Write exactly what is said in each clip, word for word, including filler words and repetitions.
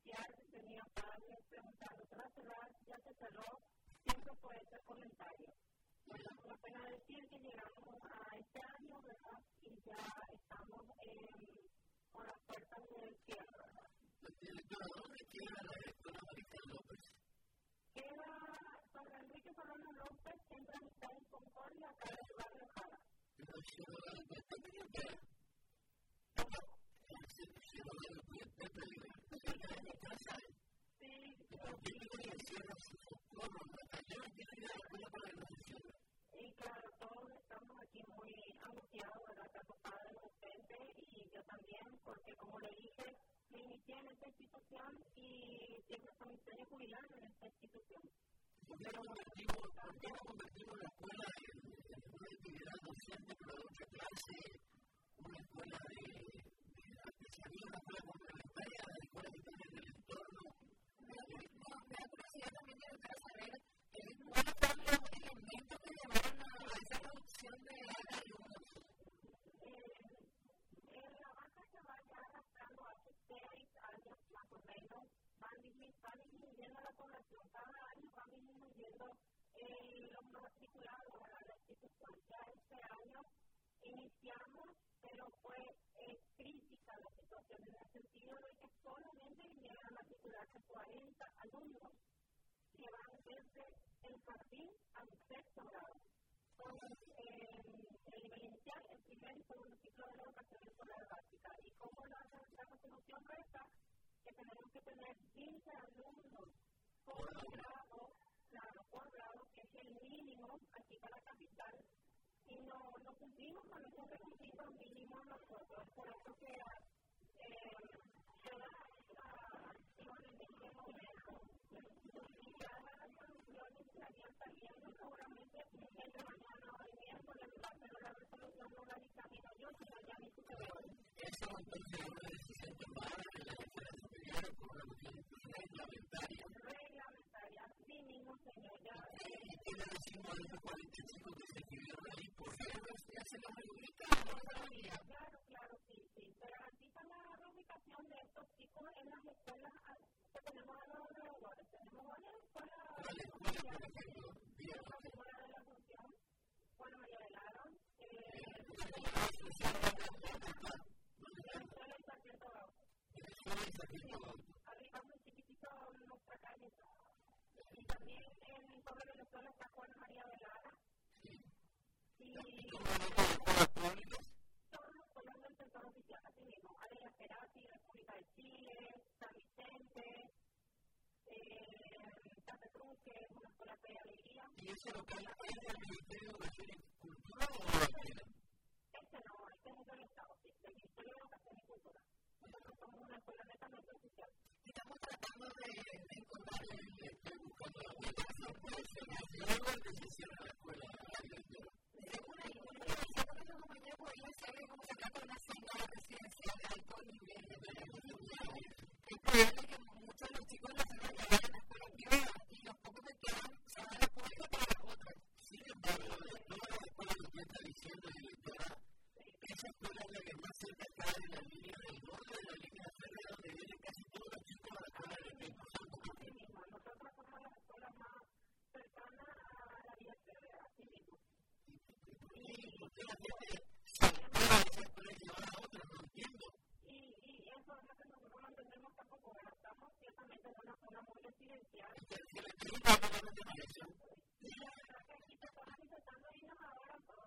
iniciar, tenía padres preguntando, ¿se va a cerrar? ¿Ya se cerró? Siempre fue ese comentario. Bueno, una pena decir que llegamos a este año, ¿verdad? Y ya estamos eh, con las puertas del cierre, ¿verdad? ¿Dónde queda la escuela Mariscal López? Queda San Enrique Solano López, entre Amistad y Concordia, acá en el barrio Jara. Pero si no va a estar bien, ¿verdad? Si no va a estar bien, ¿verdad? En la casa, sí. ¿por qué no le cierran su socorro? Yo no quiero ir a la escuela para la educación. Y claro, todos estamos aquí muy angustiados, ¿verdad? Tanto padres, docentes y yo también, porque como le dije, me inicié en esta institución y siempre fue mi sueño jubilarme en esta institución. ¿Por qué no convertimos, por qué no convertimos la escuela en, en una actividad docente, pero de otra clase, una escuela de, de artesanía, una escuela complementaria a la escuela que tiene en el entorno? Me da curiosidad también de entrar a saber cuáles fueron los elementos que llevaron a esa reducción de alumnos. En la banca se va ya arrastrando hace seis años más o menos, van disminuyendo la población, cada año van disminuyendo eh, los matriculados a la institución. Ya este año iniciamos, pero fue eh, crítica la situación en el sentido de que solamente vinieron a matricularse cuarenta alumnos que van desde el jardín al sexto grado. Son eh, el nivel inicial, el primer y segundo ciclo de la educación escolar básica. Y como la, la resolución resta, que tenemos que tener quince alumnos por grado, claro, por grado, que es el mínimo aquí para la capital, y no, no cumplimos con esos requisitos mínimos nosotros. Por eso que eh, se da esta acción en este momento. Y ya las resoluciones estarían saliendo seguramente entre mañana o el miércoles, pero la resolución no la dictamino yo, sino ya mi superior. Eso entonces es una decisión tomada en la escuela superior por una cuestión reglamentaria. Reglamentaria, sí mismo, señor. Ya, ¿Y qué le decimos a esos cuarenta y cinco que se escribieron ahí? ¿Por qué no se hace la rúbrica? Claro, claro, sí, sí. Se garantiza la reubicación de estos chicos en las escuelas que tenemos a los alrededores. Tenemos varias escuelas. ¿Cuál escuela, por ejemplo? La escuela de la Asunción, Juana María del Aro, eh, la escuela de Sargento Gaucho. Arriba muy chiquitito nuestra calle. Y también en Pueblo de Venezuela está Juana María del Aro. Y todos los pueblos del sector oficial, así mismo, Arenas Cerati, República de Chile, San Vicente, eh, Santa Cruz, que es una escuela de alegría. ¿Y ese local es del Ministerio de Educación y Cultura o de la escuela? Este no, este es del Estado, sí, del Ministerio de Educación y Cultura. Nosotros somos una escuela netamente oficial. Estamos tratando de, de encontrar el buscando la ubicación, pues, en la ciudad de decisión de la escuela, la directora. Según ahí, bueno, yo decía que esta compañía podría ser como se trata de una zona residencial de alto nivel de seguridad. Es probable que muchos de los chicos de la zona llegan a la escuela privada y los pocos que quedan se van a la pública para las otras. Sin embargo, de todas las escuelas que usted está diciendo, directora, esa escuela es la que más cerca está de la línea del norte de la línea férrea, donde vienen casi todos los chicos a la escuela del Espíritu Santo. Así mismo, nosotros somos las escuelas más cercanas a la vía férrea, así mismo. Y usted la gente saltaba de esa escuela y llevaba a otra, no entiendo. Y, y eso es lo que nosotros no entendemos tampoco, pero estamos ciertamente en una zona muy residencial. Se le pregunta a la organización. Y la verdad que aquí personas intentando irnos ahora, pero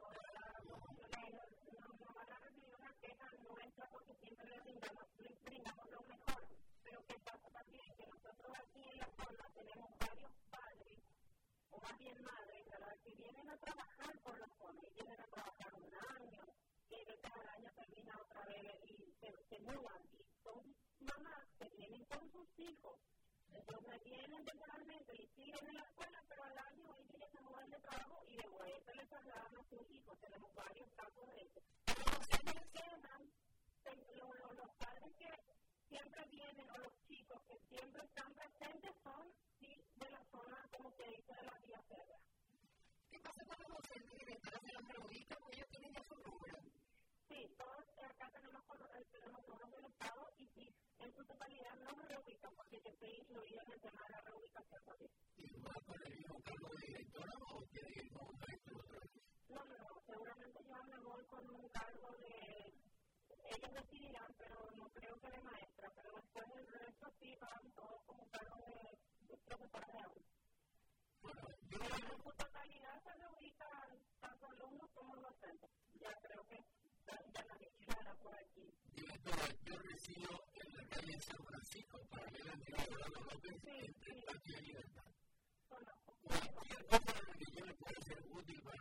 no van a recibir una queja nuestra porque siempre les brindamos, les brindamos lo mejor. Pero que pasa también que nosotros aquí en la zona tenemos varios padres, o más bien madres, ¿verdad?, que vienen a trabajar por la zona y vienen a trabajar un año, que de cada año termina otra vez y se, se mudan. Y son mamás que vienen con sus hijos. Entonces vienen temporalmente y siguen en la escuela, pero al año ellos ya se mudan de trabajo y de vuelta les trasladan a sus hijos. Tenemos varios casos de eso. Pero se mencionan los, los padres que siempre vienen, o los chicos que siempre están presentes, son sí, de la zona, como se dice, de la vía férrea. ¿Qué pasa con los docentes directores de los reubican? Porque ellos tienen ya su número. Sí, todos acá tenemos, tenemos números del Estado y sí, en su totalidad nos reubican porque con un cargo de, ellos decidirán, pero no creo que de maestra, pero después el resto sí van todos con un cargo de, de profesora de aula. Pero en su totalidad se reubican tanto alumnos como docentes. Ya creo que ya la llegada por aquí. Directora, yo resido en la calle San Francisco, para ver el Teatro Orlando López, entre Patria y Libertad. Cualquier cosa que yo le pueda ser útil